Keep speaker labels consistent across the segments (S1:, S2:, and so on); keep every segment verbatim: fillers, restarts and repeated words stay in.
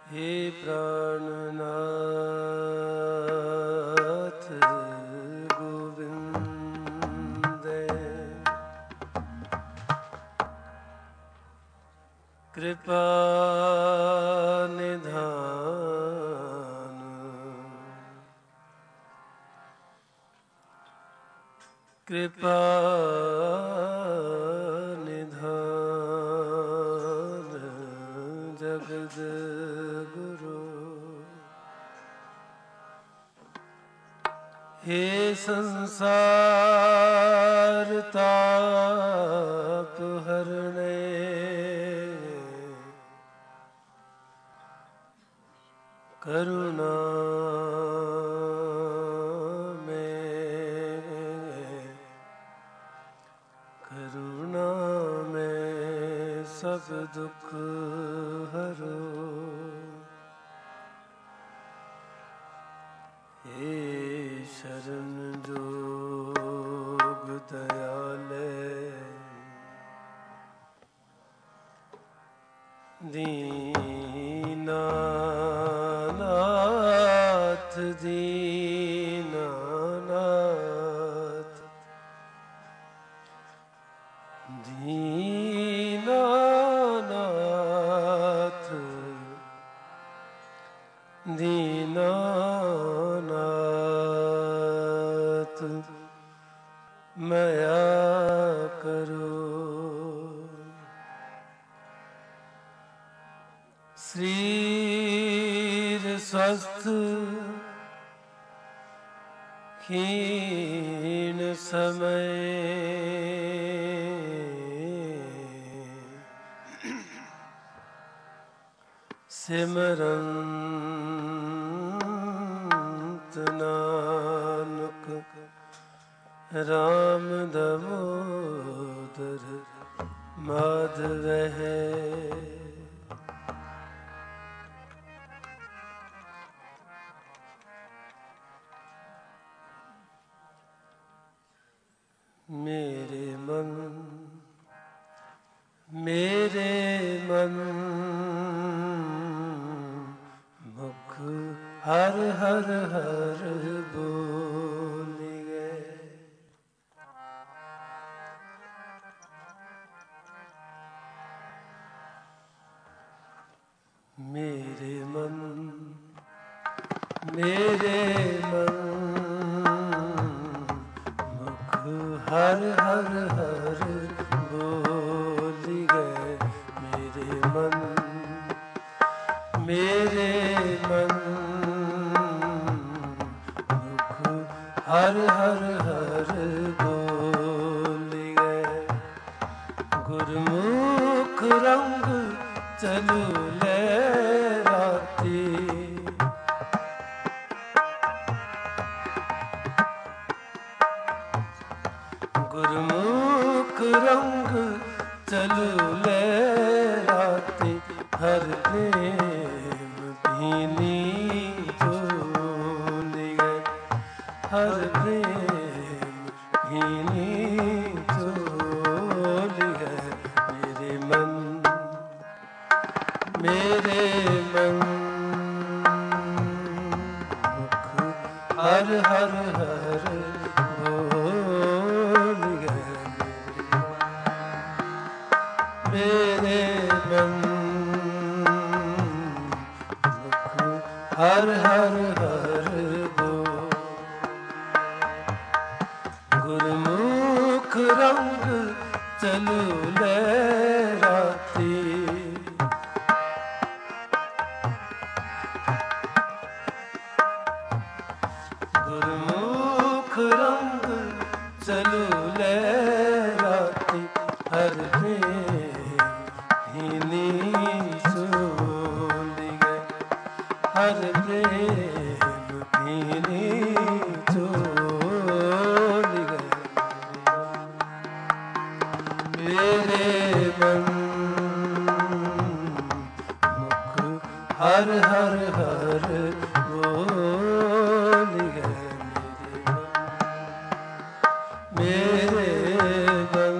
S1: हे प्राणनाथ गोविंदे कृपा निधान कृपा निधान जगद गुरु हे संसार ताप हरणे करुणा में करुणा में सब दुख हरो हे शरण जोग दयाले दीनानाथ दीनानाथ दीनानाथ दीनानाथ मया करो शरीर स्वस्थ क्षीण समय सिमरंत नानक राम दामोदर माधव है। मेरे मन मेरे मन मुख हर हर हर बोली गए। मेरे मन मेरे मन हर हर हर बोली गए। मेरे मन मेरे मन मुख हर हर हर बोली गए। गुरमुख रंग चलू ले राती गुरमुख रंग चलू ले राती हर प्रेम भीनी चोली गए। हर प्रेम भीनी चोली गए। मेरे मन मेरे मन मुख हर हर हर मेरे मन मुख हर हर हर बोल। गुरमुख रंग चलू ले राती गुरमुख रंग चलू ले राती हर भीनी चोली गए। हर प्रेम भीनी चोली गए। मेरे मन मुख हर हर हर बोली गए। मेरे मन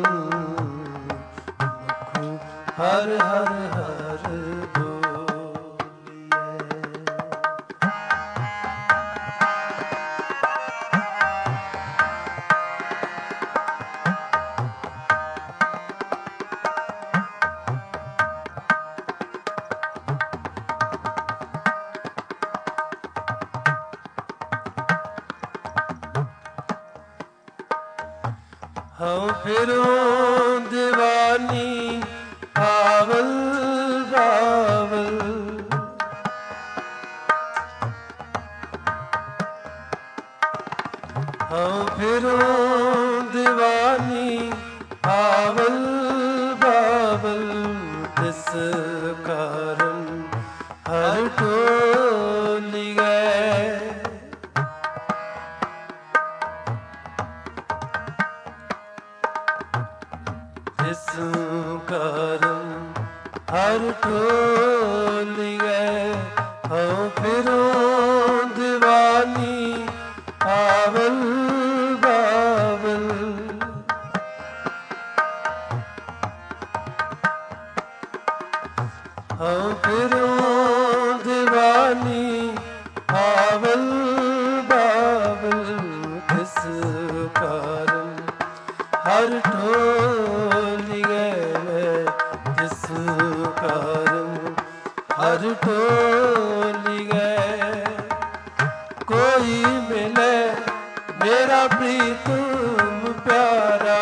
S1: मुख हर हर हर बोल। हम फिरों दीवानी आवल बावल हम फिरों दीवानी आवल बावल जिस कारण हर टोली गए जिस कारण हर टोली गए हम फिरों दीवानी आवल बावल हम फिरों दीवानी आवल बावल किस कारण हर टोली गए जिस कारण हर टोली गए कोई मिले मेरा प्रीतम प्यारा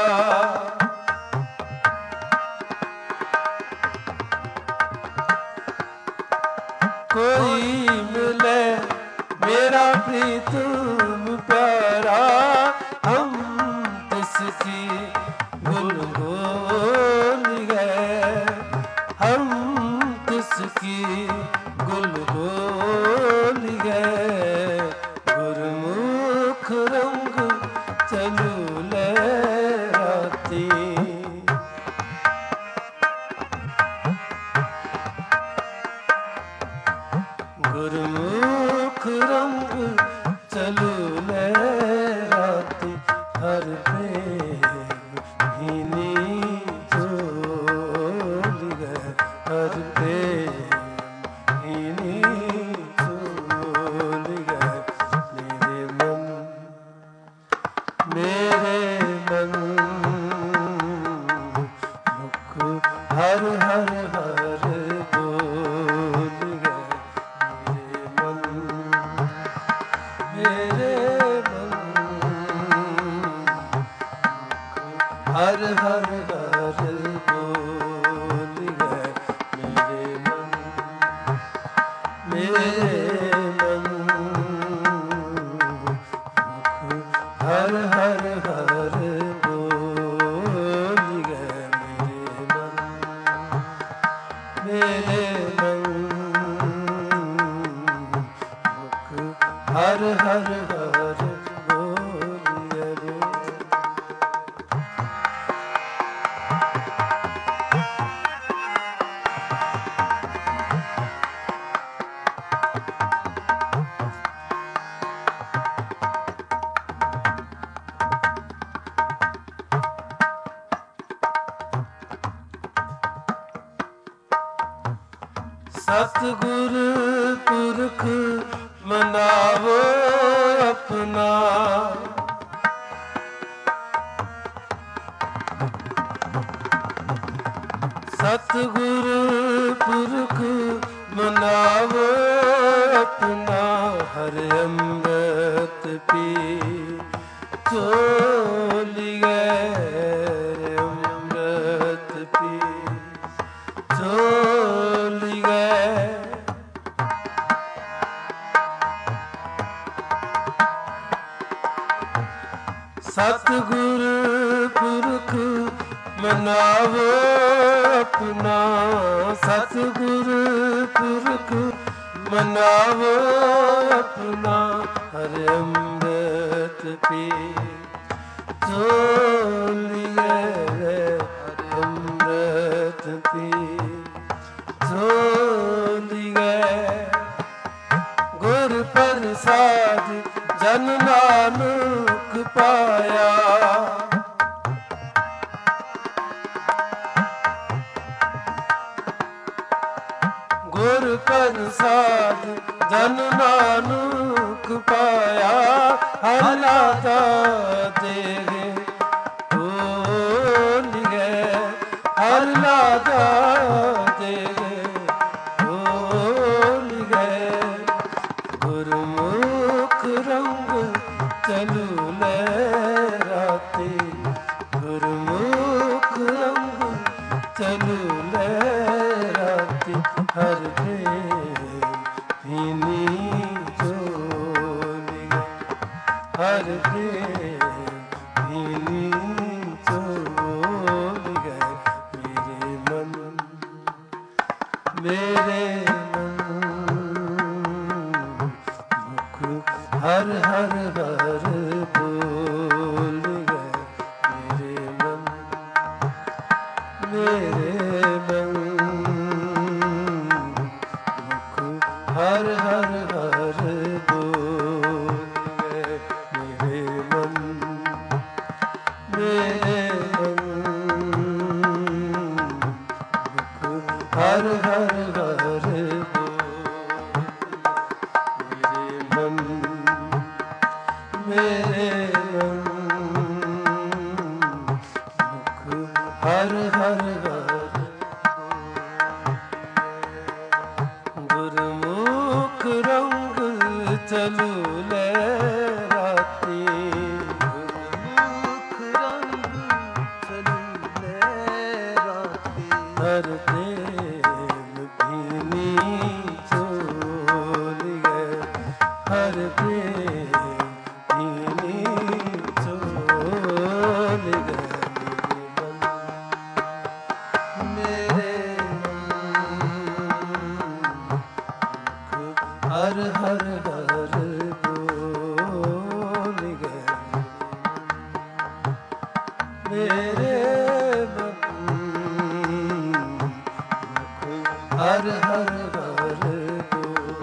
S1: कोई मिले मेरा प्रीतम प्यारा हम किसकी गुल गोल गए हम किसकी गुल गोल गए गुरमुख रंग चलू लहराती गुरमुख रंग चलू लहराती हर प्रेम भीनी चोल गए हर प्रेम भीनी चोल गए मेरे मन मेरे मन मुख हर हर हर बोल गए मेरे मन हर हर हर बोल गए मेरे मन मेरे मन हर हर हर बोल गए मेरे मन मेरे मन हर हर हर बोलिए रे सतगुर पुरख मनावो अपना सतगुर पुरख मनावो अपना हर अमृत पी चोली गए अमृत पी चोली गए सतगुर पुरख मनावो अपना सतगुर पुरख मनावो अपना हर अमृत पी चोली गए हर अमृत पी चोली गए गुर प्रसाद जन नानक पाया गुर प्रसाद जन नानक पाया हलाता तेरे बोल गए हलाता तेरे बोल गए गुरमुख रंग चलू लहराते हर प्रेम भीनी चोली गए, हर प्रेम भीनी चोली गए। मेरे मन मेरे हर हर हर बोल गए। मेरे मन मेरे मन मुख हर हर हर बोल गए। मेरे मन मेरे मन मुख हर हर हर मेरे मुख हर हर हर। गुरमुख रंग चलू लहराती, गुरमुख रंग चलू लहराती। हर प्रेम भीनी चोली गए, हर प्रेम हर हर हर बोल गए। मेरे मन हर हर हर बोल।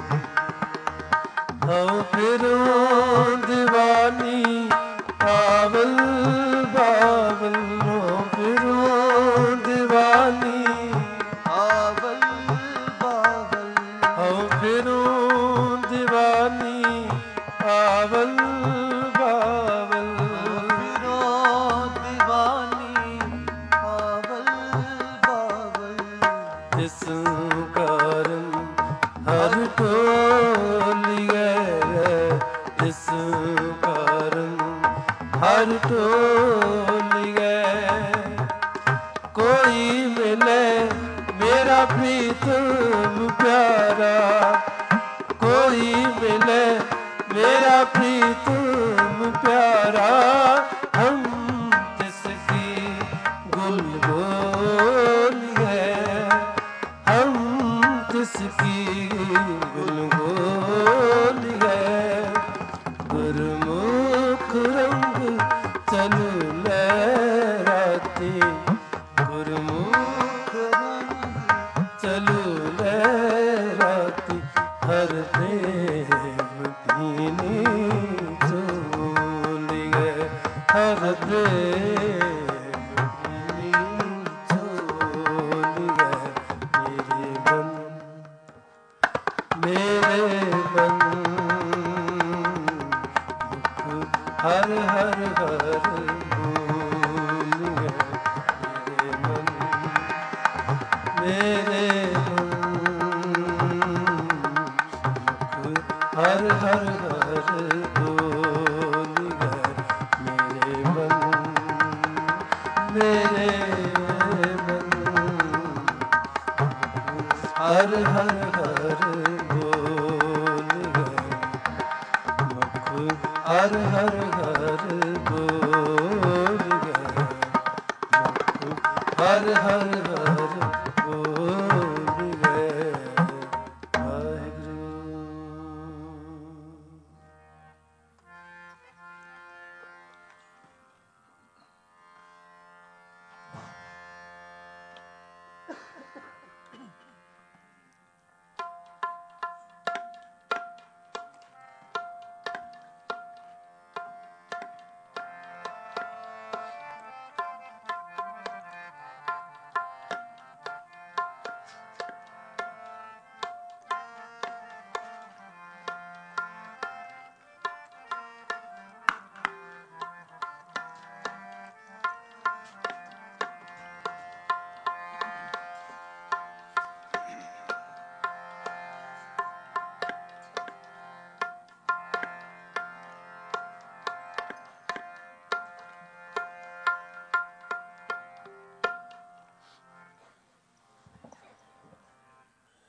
S1: हम फिरों दीवानी पावल बावल, हो फिरों दीवानी पावल बावल, हो फिरों दीवानी पावल बावल, फिरों दीवानी पावल बावल। इस कारण हर टोली गए, इस कारण हर टोली गए। कोई मिले मेरा प्रीतम प्यारा, कोई मिले मेरा प्रीतम प्यारा। हम जिसकी गुल गोली है, हम जिसकी गुल गोली है। गुरमुख रंग चलू लहराती, गुरमुख रंग चलू लहराती। हर प्रेम भीनी चोली गए, हर प्रेम भीनी चोली गए। मेरे मन मेरे मन मुख हर हर हर बोल गए। मेरे मन मेरे मन मुख हर हर हर बोल गए। मेरे मन मेरे मन हर हर हर बोल गए। मुख हर हर हर बोल गए, मुख हर हर हर बोल गए। वाहिगुरू।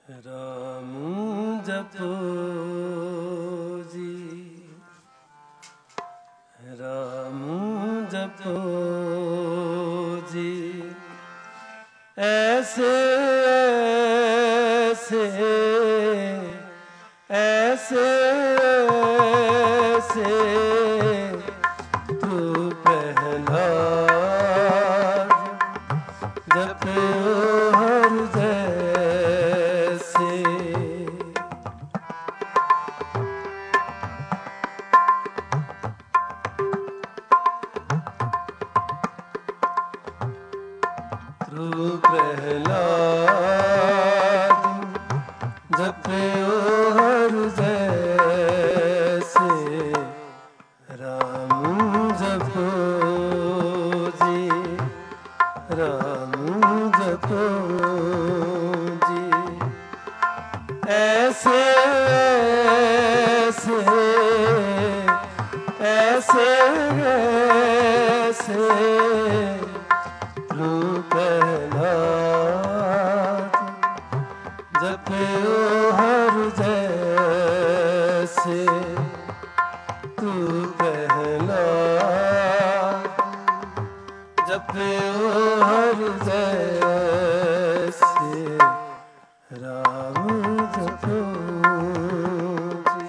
S1: राम जपो जी, राम जपो जी, ऐसे ऐसे ऐसे ऐसे तू प्रहलाद जपो हर जैसे। तू प्रहलाद जपो हर जैसे, राम जपो जी, राम जपो जी, ऐसे ऐसे ऐसे ऐसे तू प्रहलाद जपो हर जैसे, तू प्रहलाद जपो हर जैसे, राम जपो जी।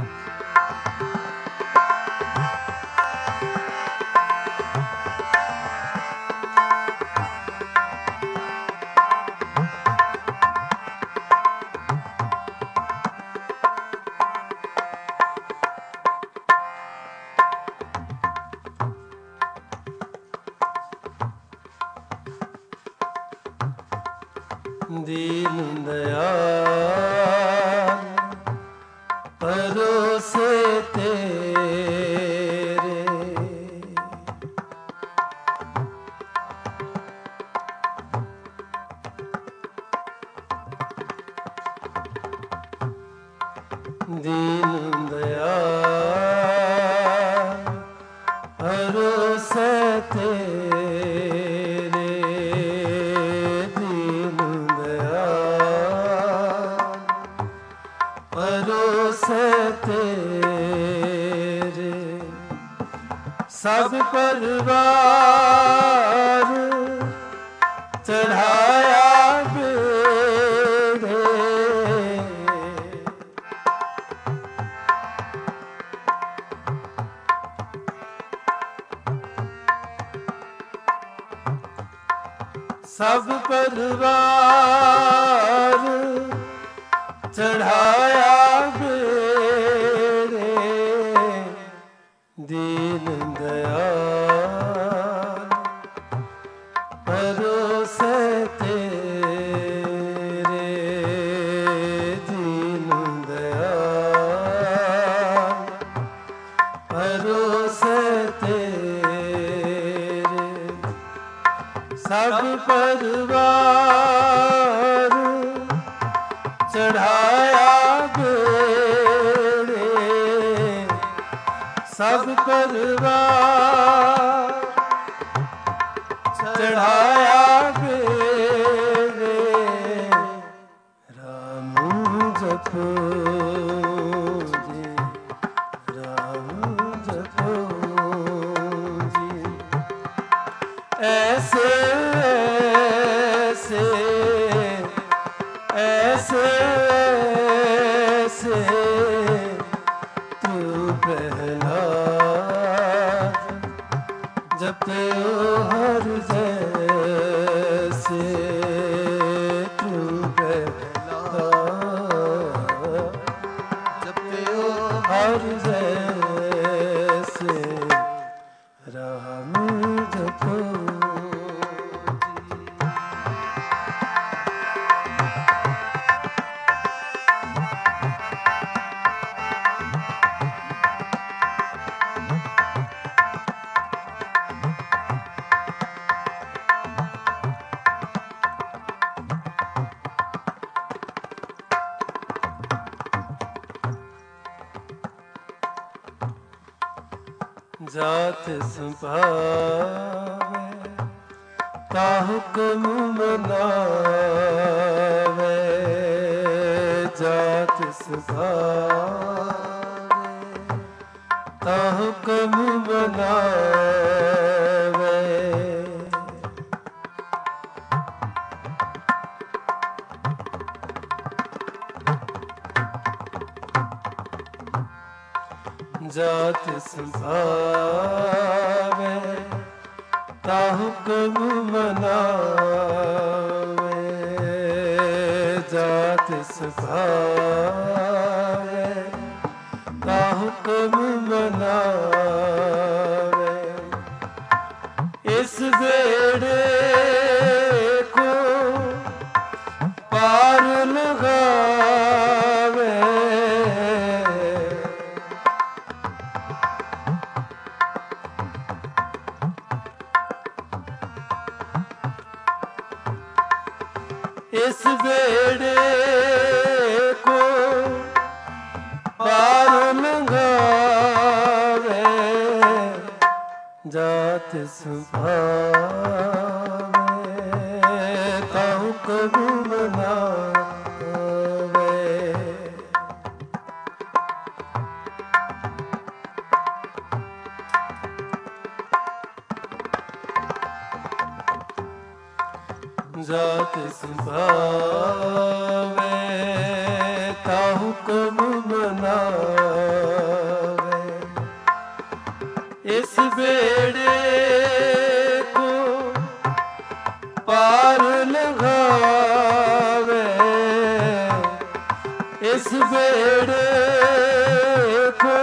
S1: दीन दयाल भरोसे तेरे, दीन दयाल भरोसे तेरे, दीन भरोसे तेरे, सब परिवार चढ़ाया बेड़े, सब परिवार चढ़ाया बेड़े, दीन दयाल भरोसे तेरे, दीन दयाल भरोसे तेरे, सब परिवार चढ़ाया बेड़े, सब परिवार चढ़ाया बेड़े, राम जपो जी, राम जपो जी, ऐसे ऐसे ऐसे ऐसे तू प्रहलाद जपो हर जैसे, तू प्रहलाद जपो हर जैसे, राम जपो जात संभावे ता हुक्म मनावे, जात सुभावे ता हुक्म बनावे। जात सुभावे ता हुक्म मनावे। जात सुभावे ता हुक्म मनावे। इस बेड़े को पार लगावे। इस बेड़े को पार लगावे। जात सुभावे ता हुक्म मनावे। जात सुभावे ता हुक्म मनावे। इस बेड़े को पार लगावे। इस बेड़े को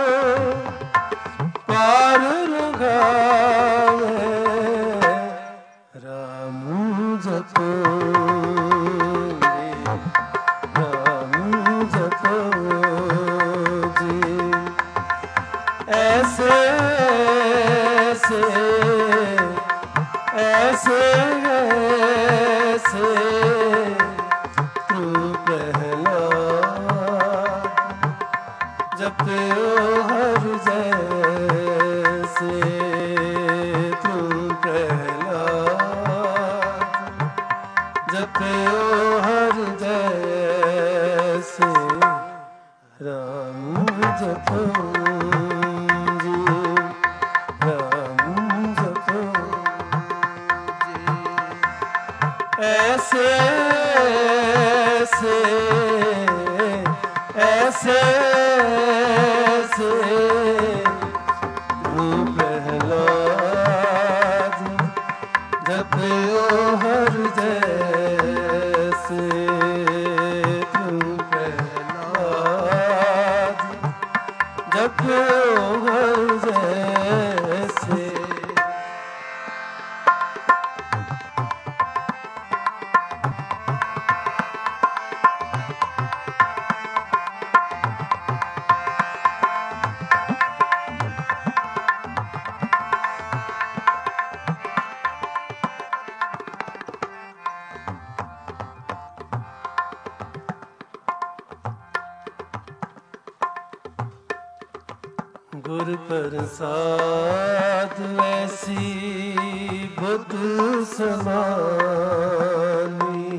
S1: पार लगावे। राम जपो राम जपो जी। ऐसे ऐसे ऐसे ऐसे तू प्रहलाद जपो हर जैसे। तू प्रहलाद जपो हर जैसे। राम जपो जी राम जपो जी। ऐसे ऐसे ऐसे ऐसे तू प्रहलाद जपो हर जैसे। तू प्रहलाद जपो हर जैसे। गुर प्रसाद ऐसी बुद्ध समानी।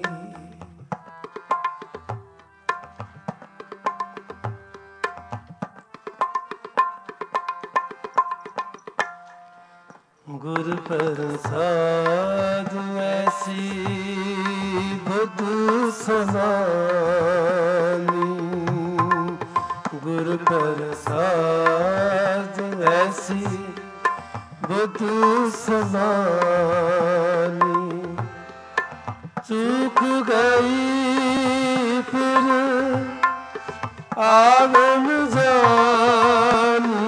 S1: गुर प्रसाद ऐसी बुद्ध समानी। गुर प्रसाद ऐसी बुद्ध समानी। चूक गई फिर आवन जानी।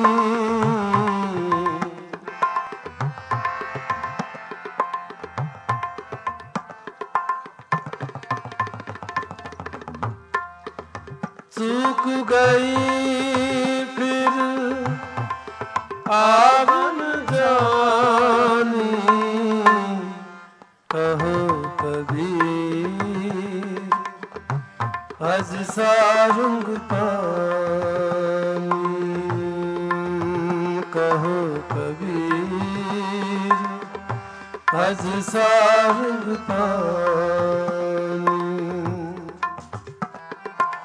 S1: चूक गई फिर आवन जानी। कहो कबीर हज सारंग पानी। कहो कबीर हज सारंग पानी।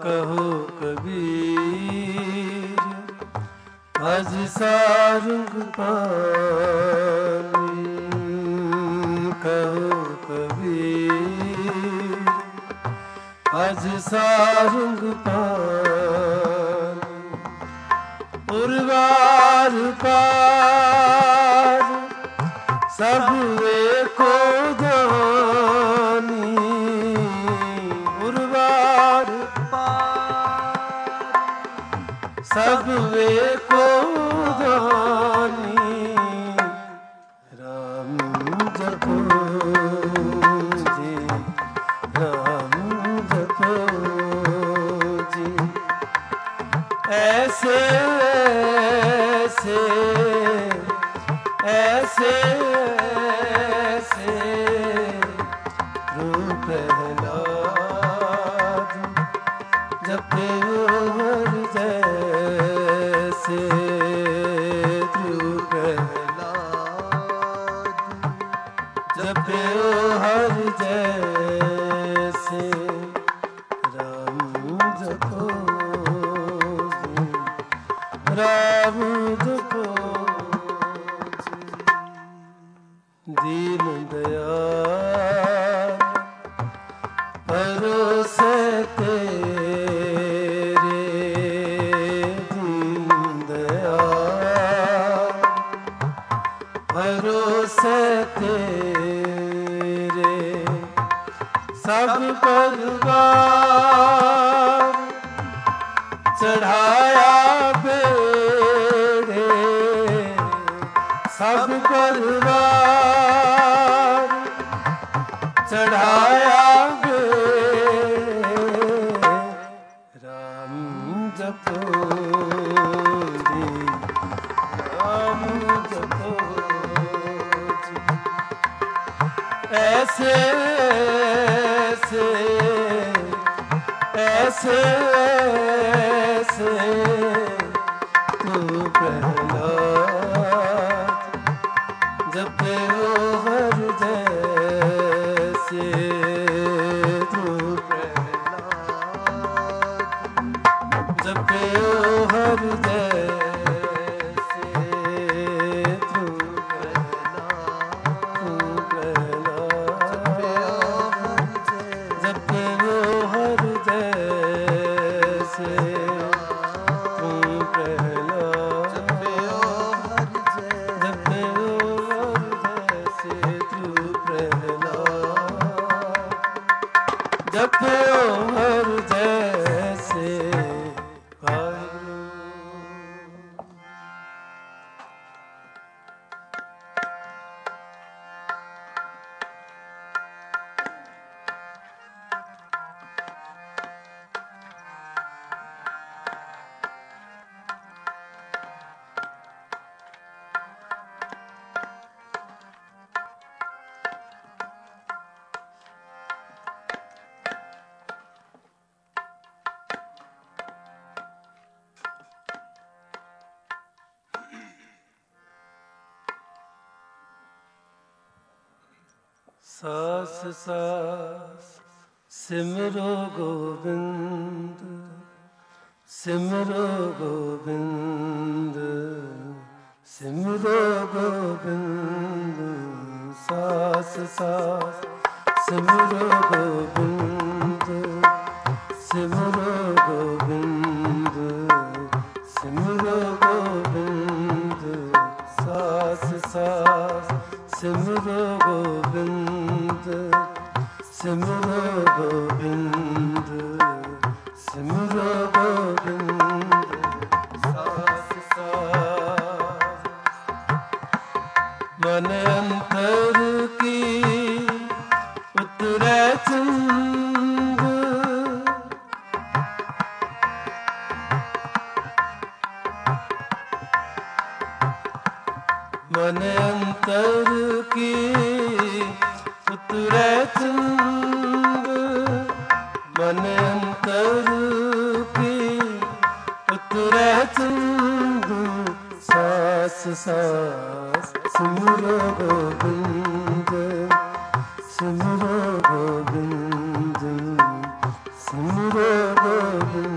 S1: कहो कबीर भज सारंग पानी कहो कबीर भज सारंग पानी उर्वार पार सब एको जानी उर्वार पार सब एको जानी राम जपो जी राम जपो जी ऐसे ऐसे ऐसे ऐसे रूप प्रहलाद जपे हर जैसे रूप प्रहलाद जपे हर जैसे राम जपो राम जपो दीन दयाल परोसे तेरे दीन दयाल परोसे तेरे सब परिवार चढ़ाया बेड़े सब परिवार चढ़ाया बेड़े राम जपो जी राम जपो जी ऐसे ऐसे ऐसे तू प्रहलाद जपे हर जैसे तू प्रहलाद जपे हर जैसे तू प्रहलाद जपे हर जैसे तू प्रहलाद जपे हर जैसे तू प्रहलाद जपे हर जैसे वाहिगुरू। सास सास सिमरो गोविंद सिमरो गोविंद सिमरो गोविंद सास सास सिमरो गोविंद सिमरो गोविंद सिमरो गोविंद सास सास सिमरो गोविंद सिमरो गोविंद सिमरो गोविंद सास सास मन अंतर की उतरे चंद मन अंतर की उतरे चंद मन अंतर की उतरे चंद सास सास सिमरो गोविंद सिमरो गोविंद सिमरो गोविंद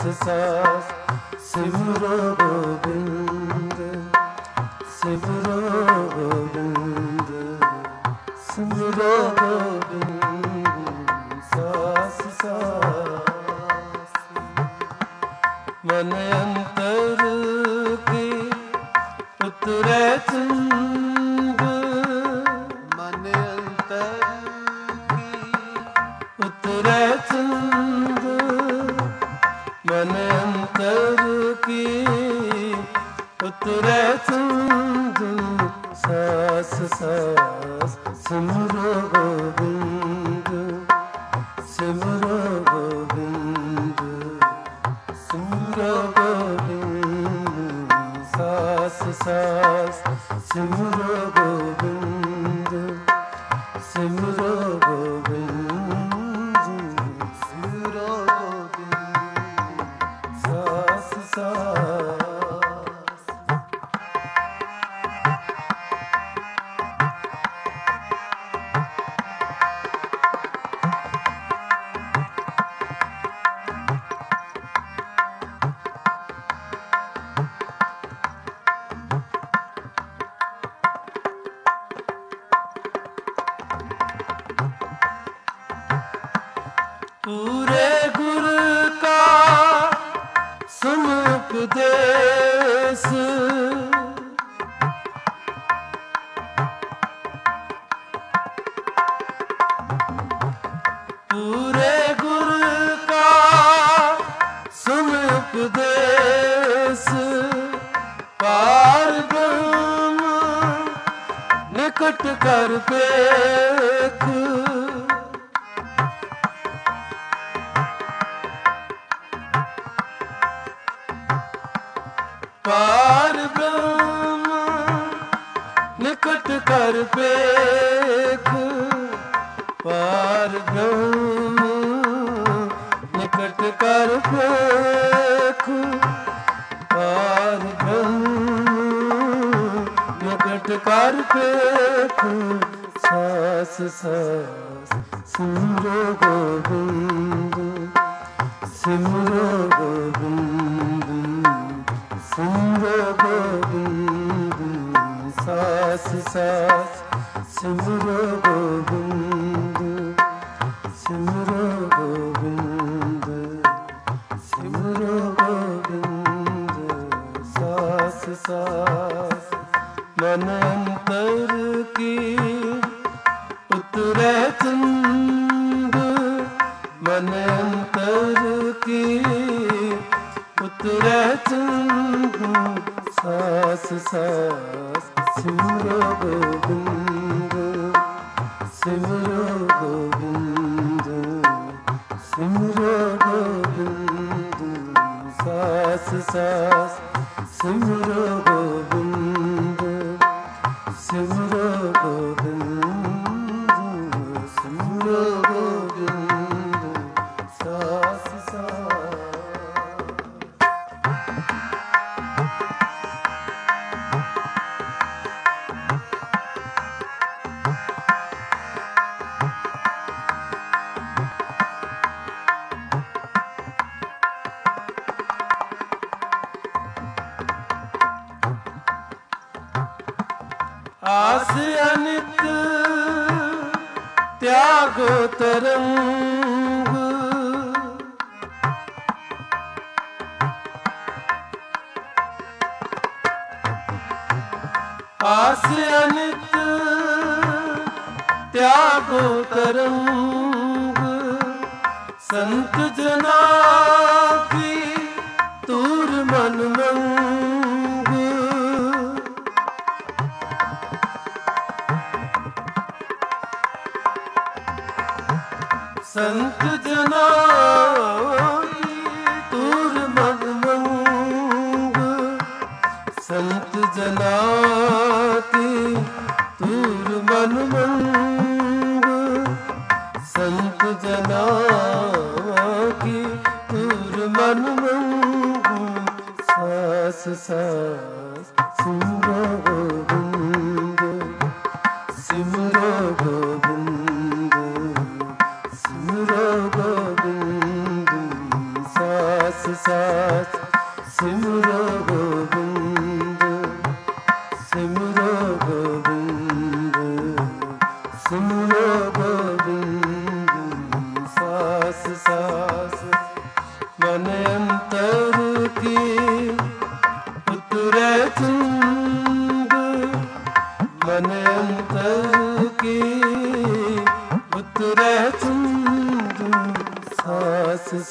S1: सास सिमरो गोविंद सिमरो गोविंद सिमरो गोविंद सास सास मन अंतर की उतरे चंद मन अंतर की उतरे चंद मन अंतर की उतरे चंद सास सास सिमरो गोविंद सिमरो गोविंद सिमरो गोविंद सास सास सिमरो गोविंद सिमरो गोविंद सिमरो गोविंद सास सास पूरे गुरु का सुन उपदेश पूरे गुरु का सुन उपदेश पार ब्रह्म निकट कर पेख पार ब्रह्म निकट कर पेख पार ब्रह्म निकट कर पेख पार ब्रह्म निकट कर पेख सास सास सिमरो गोविंद सिमरो गोविंद सिमरो गोविंद सास सास सिमरो गोविंद सिमरो गोविंद सिमरो गोविंद सास सास मन अंतर की उतरे चंद मन अंतर की उतरे चंद सास सास सिमरो गोविंद सिमरो गोविंद सिमरो गोविंद सास सास सिमरो गोविंद सिमरो गोविंद सिमरो गोविंद सास सास आस अनित त्यागो तरंग आस अनित त्यागो तरंग संत जना की तूर मन मंग संत जना की तूर मन मंग संत जना की तूर मन मंग संत जना की तूर मन मंग सास सास सिमरो गोविंद सिमरो गोविंद सिमरो गोविंद सास सास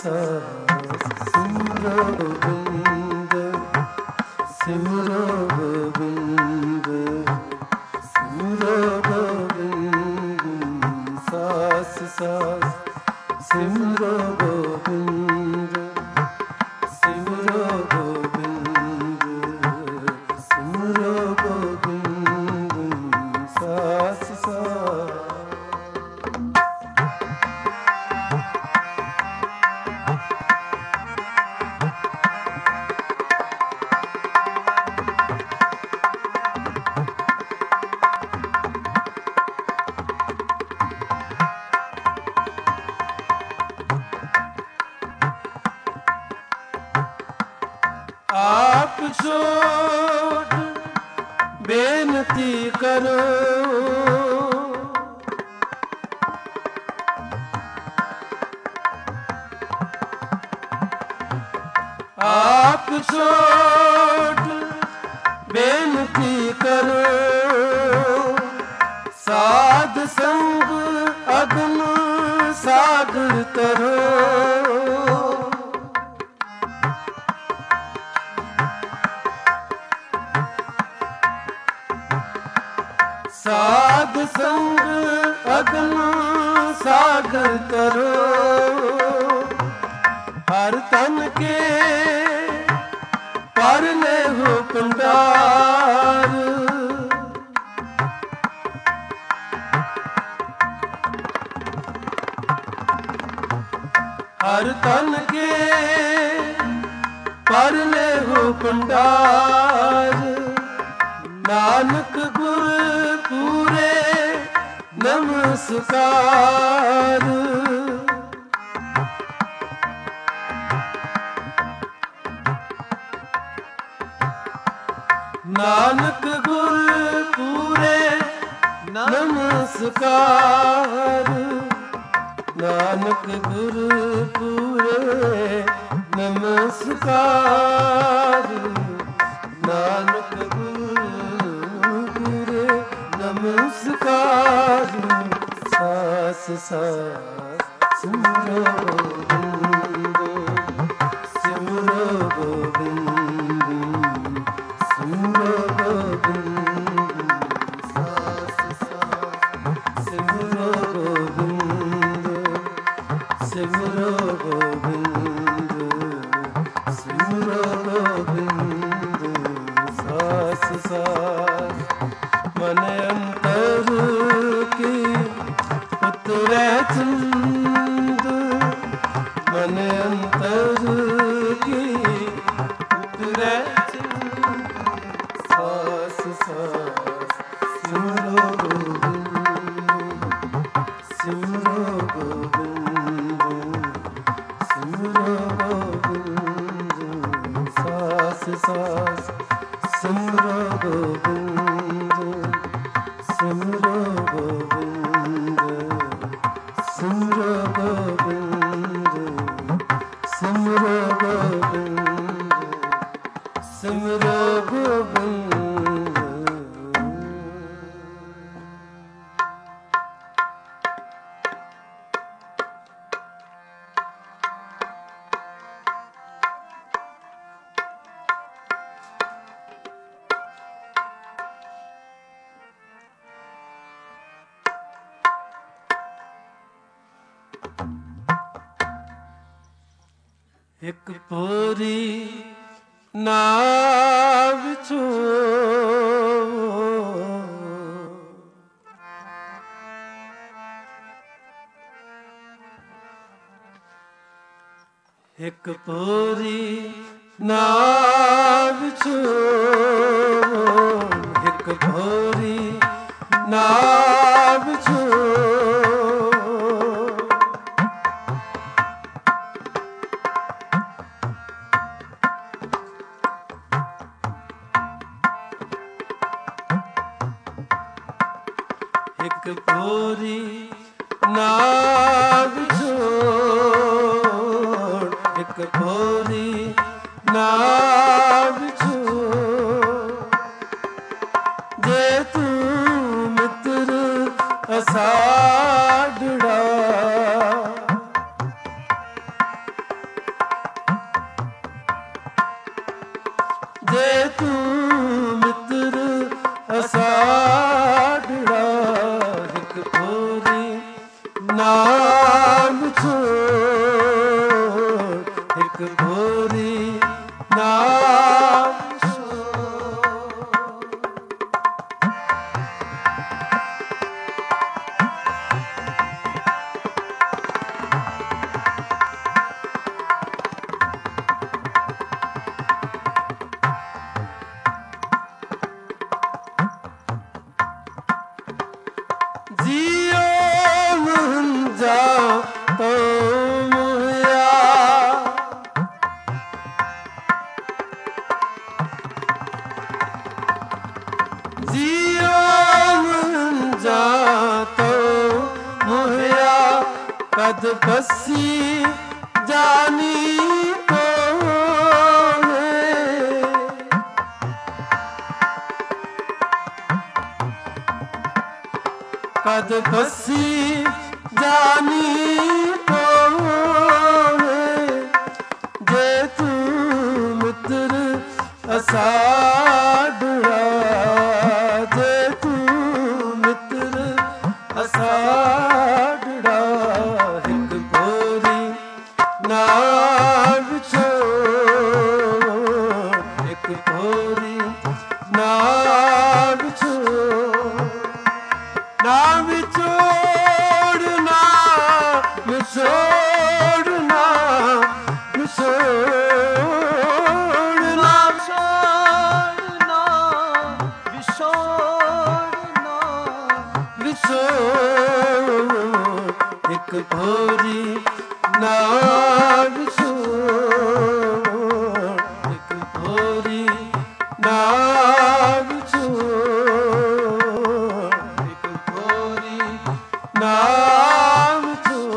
S1: ਸਾਸ ਸਿਮਰੋ ਗੋਬਿੰਦ ਸਿਮਰੋ ਗੋਬਿੰਦ ਸਿਮਰੋ ਗੋਬਿੰਦ ਸਾਸ ਸਾਸ ਸਿਮਰੋ ਗੋਬਿੰਦ ਸਿਮਰੋ ਗੋਬਿੰਦ ਸਿਮਰੋ ਗੋਬਿੰਦ ਸਾਸ ਸਾਸ ਆਪ ਛੋੜ ਬੇਨਤੀ ਕਰੋ ਆਪ ਛੋੜ ਬੇਨਤੀ ਕਰੋ ਸਾਧ ਸੰਗ ਅਗਨ ਸਾਗਰ ਤਰੋ ਸਾਧ ਸੰਗ ਅਗਨ ਸਾਗਰ ਤਰੋ ਹਰ ਤਨ ਕੇ ਪਰ ਲੈ ਹੋ ਪੰਡਾਰ ਹਰ ਤਨ ਕੇ ਪਰ ਲੈ ਹੋ ਪੰਡਾਰ ਨਾਨਕ ਗੁਰ ਪੂਰੇ ਨਮਸਕਾਰ ਨਾਨਕ ਗੁਰ ਪੂਰੇ ਨਮਸਕਾਰ ਨਾਨਕ ਗੁਰ ਪੂਰੇ ਨਮਸਕਾਰ ਨਾਨਕ ਨਮਸਕਾਰ ਸਾਸ ਸਾਸ ਸਿਮਰੋ ਗੋਬਿੰਦ ਸਿਮਰੋ ਗੋਬਿੰਦ ਸਿਮਰੋ ਗੋਬਿੰਦ ਸਾਸ ਸਾਸ ਸਿਮਰੋ ਗੋਬਿੰਦ ਸਿਮਰੋ ਗੋਬਿੰਦ ਸਿਮਰੋ ਗੋਬਿੰਦ ਸਾਸ ਸਾਸ ਮਨ ਅੰਤਰ ਕੀ ਉਤਰੈ ਚੰਦ ਮਨ ਅੰਤਰ ਕੀ ਉਤਰੈ ਚੰਦ ਸਾਸ ਸਾਸ ਸਿਮਰੋ ਗੋਬਿੰਦ ਸਿਮਰੋ ਗੋਬਿੰਦ ਸਿਮਰੋ ਗੋਬਿੰਦ ਸਾਸ ਸਾਸ ਸਿਮਰੋ ਗੋਬਿੰਦ ਸਿਮਰੋ ਗੋਬਿੰਦ ਸਿਮਰੋ ਗੋਬਿੰਦ ਸਿਮਰੋ ਗੋਬਿੰਦ ਸਿਮਰੋ ਗੋਬਿੰਦ ਇੱਕ ਪੂਰੀ ਨਾਵ ਚੋ ਇੱਕ ਪੂਰੀ ਨਾਵ ਚੋ ਇੱਕ ਪੂਰੀ ਨਾਵ ਚੋ ਇੱਕ ਪੂਰੀ ਨਾਵ ਛੋੜ ਇੱਕ ਪੂਰੀ ਨਾਵ ਛੋੜ ਜੇ ਤੂੰ ਮਿੱਤਰ ਅਸਾਡੜਾ ਕਦ ਫਸੀ ਜਾਨੀ ਕਦ ਫਸੀ ਜਾਨੀ ਕੋਏ ਜੇ ਤੂੰ ਮਿੱਤਰ ਅਸਾਡੜਾ ਜੇ ਤੂੰ ਮਿੱਤਰ ਅਸਾਡੜਾ ਇੱਕ ਪੋਰੀ ਨਾ ਵਿਛੋੜ ਇੱਕ ਪੋਰੀ ਨਾ ਵਿਛੋੜ ਨਾ ਵਿਛੋੜਨਾ ਵਿਛੋੜਨਾ ਵਿਛੋੜਨਾ
S2: ਵਿਛੋੜਨਾ ਵਿਛੋੜਨਾ
S1: ਵਿਛੋੜ ਇੱਕ ਭੋਰੀ ਨਾ ਵਿਛੋੜ ਇੱਕ ਭੋਰੀ ਨਾ ਨਾਮ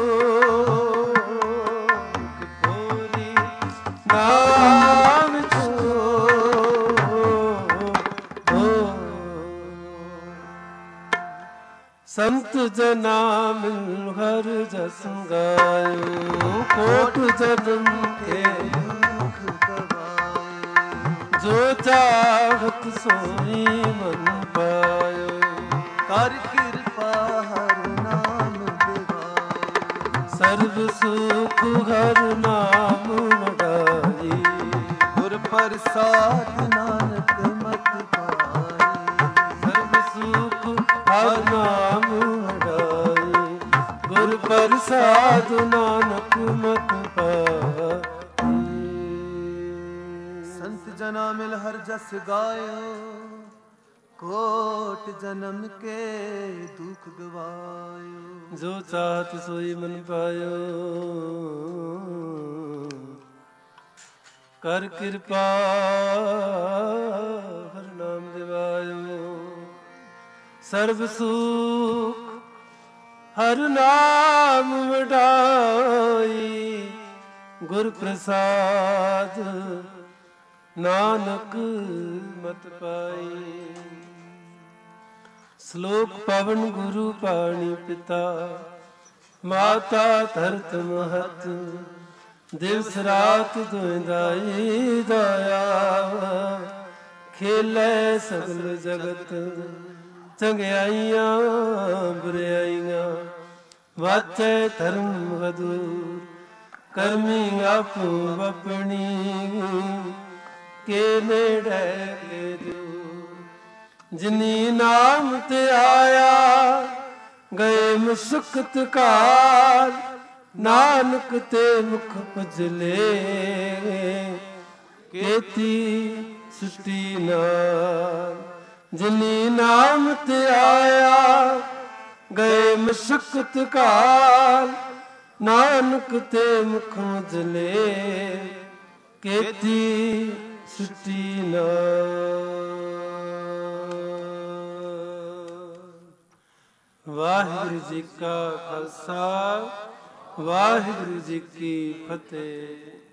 S1: ਚੋਕ ਭੋਰੀ ਨਾਮ ਚੋਕ ਸੰਤ ਜਨਾ ਮਿਲ ਹਰ ਜਸ ਗਾਇਓ ਕੋਟ ਜਨਮ ਕੇ
S2: ਦੁਖ ਗਵਾਏ
S1: ਜੋ ਚਾਹਤ ਸੋਈ ਮਨ ਪਾਇਓ
S2: ਕਰ ਕਿਰਪਾ ਹਰ ਨਾਮ ਦਿਵਾਏ
S1: ਸਰਬ ਸੁਖ ਹਰ ਨਾਮ ਵਡਾਈ
S2: ਗੁਰ ਪ੍ਰਸਾਦ ਨਾਨਕ ਮਤ ਪਾਈ
S1: ਸਰਬ ਸੁਖ ਹਰ ਨਾਮ ਵਡਾਈ ਗੁਰ ਪ੍ਰਸਾਦ ਨਾਨਕ ਮਤ ਪਾਈ
S2: ਸੰਤ ਜਨਾ ਮਿਲ ਹਰ ਜਸ ਗਾਇਓ ਕੋਟ ਜਨਮ ਕੇ ਦੁਖ ਗਵਾਇਓ
S1: ਜੋ ਚਾਹਤ ਸੋਈ ਮਨ ਪਾਇਓ ਕਰ ਕਿਰਪਾ ਹਰ ਨਾਮ ਦਿਵਾਇਓ ਸਰਬ ਸੁਖ ਹਰ ਨਾਮ ਵਡਾਈ ਗੁਰ ਪ੍ਰਸਾਦ ਨਾਨਕ ਮਤ ਪਾਈ ਸ਼ਲੋਕ ਪਵਨ ਗੁਰੂ ਪਾਣੀ ਪਿਤਾ ਮਾਤਾ ਧਰਤ ਮਹਤ ਦਿਵਸ ਰਾਤ ਦੁਇਦਾਈ ਦਇਆ ਖੇਲੇ ਸਗਲ ਜਗਤ ਚੰਗਿਆਈਆਂ ਬੁਰਿਆਈਆਂ ਵਾਚੈ ਧਰਮ ਵਦੂਰ ਕਰਮੀ ਆਪੋ ਆਪਣੀ ਕੇ ਨੇੜੇ ਕੇ ਦੂਰ ਜਿਨੀ ਨਾਮ ਤੇ ਆਇਆ ਗਏ ਮੁਸਕਤ ਕਾਲ ਨਾਨਕ ਤੇ ਮੁਖ ਪਜਲੇ ਕੇਤੀ ਸੁਟੀ ਨਾਲ ਜਿਨੀ ਨਾਮ ਤੇ ਆਇਆ ਗਏ ਮੁਸਕਤ ਕਾਲ ਨਾਨਕ ਤੇ ਮੁਖ ਪਜਲੇ ਕੇਤੀ ਸੁਟੀ ਨਾਲ ਵਾਹਿਗੁਰੂ ਜੀ ਕਾ ਖਾਲਸਾ ਵਾਹਿਗੁਰੂ ਜੀ ਕੀ ਫਤਿਹ।